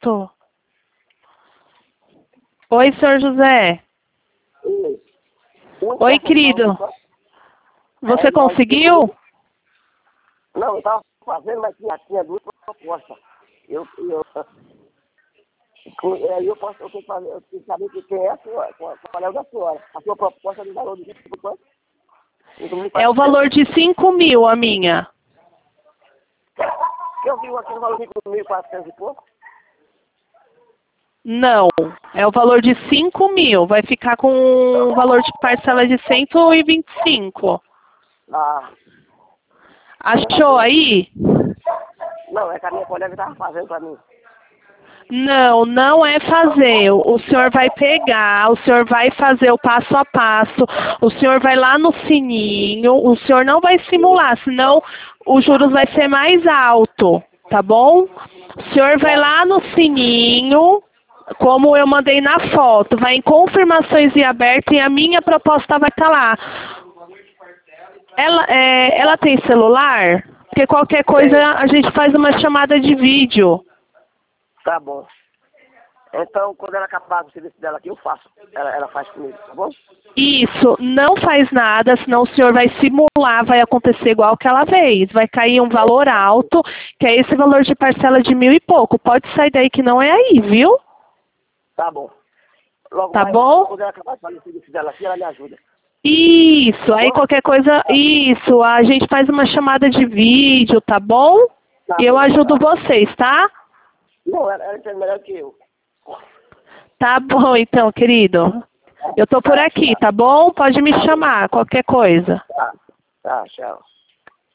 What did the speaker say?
Isso. Oi, senhor José. Oi, querido. Você conseguiu? Não, eu estava fazendo, mas tinha duas propostas. Eu posso, eu tenho que fazer, eu tenho que saber quem é a sua, qual é o da senhora. A sua proposta de valor de 20 por quanto? É o valor de 5.000, a minha. Eu vi aqui no valor de 5.400 e pouco. Não, é o valor de 5.000. Vai ficar com um valor de parcela de 125. Ah, Achou aí? não, é que a minha colega estava fazendo para mim. Não, não é fazer. O senhor vai pegar, o senhor vai fazer o passo a passo, o senhor vai lá no sininho, o senhor não vai simular, senão os juros vai ser mais alto, tá bom? O senhor vai lá no sininho, como eu mandei na foto, vai em confirmações e aberto e a minha proposta vai estar lá. Ela tem celular? Porque qualquer coisa a gente faz uma chamada de vídeo. Tá bom. Então, quando ela acabar com o serviço dela aqui, eu faço. Ela faz comigo, tá bom? Isso, não faz nada, senão o senhor vai simular, vai acontecer igual aquela vez. Vai cair um valor alto, que é esse valor de parcela de 1.000 e pouco. Pode sair daí que não é aí, viu? Tá bom. Logo Tá mais, bom? quando ela acabar de fazer o serviço dela aqui, ela me ajuda. Isso, aí qualquer coisa, isso, a gente faz uma chamada de vídeo, tá bom? Tá Eu bom, ajudo tá. vocês, tá? Não, ela entende melhor que eu. Tá bom então, querido. Eu tô por aqui, tá bom? Pode me chamar, qualquer coisa. Tá, tchau.